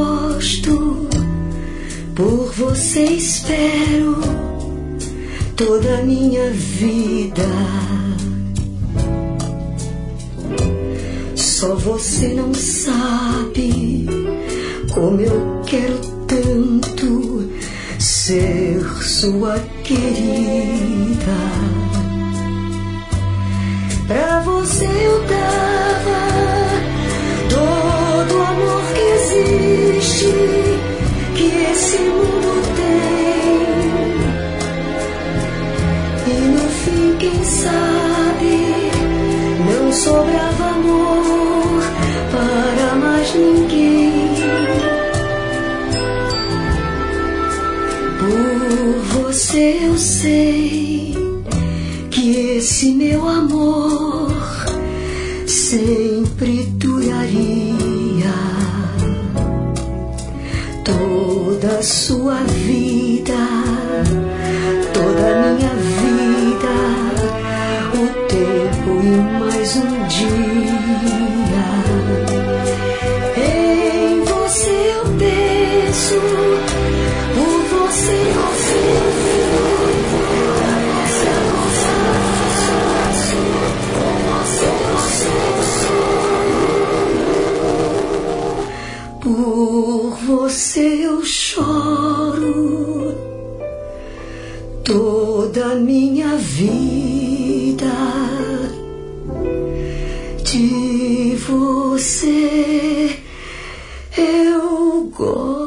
gosto, por você espero toda a minha vida. Só você não sabe como eu quero tanto ser sua querida. Pra você eu dava todo o amor que existe, que esse mundo tem. E no fim, quem sabe, não sobrava amor para mais ninguém. Por você eu sei que esse meu amor sempre duraria toda a sua vida, toda a minha vida, o tempo e mais um dia. Em você eu penso, por você eu por você eu choro toda a minha vida. De você eu gosto.